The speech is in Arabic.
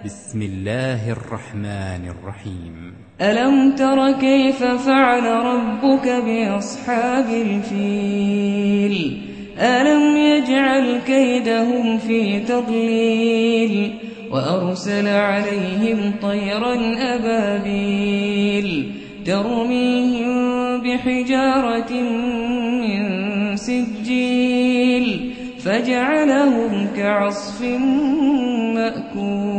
بسم الله الرحمن الرحيم. ألم تر كيف فعل ربك بأصحاب الفيل ألم يجعل كيدهم في تضليل وأرسل عليهم طيرا أبابيل ترميهم بحجارة من سجيل فجعلهم كعصف مأكول.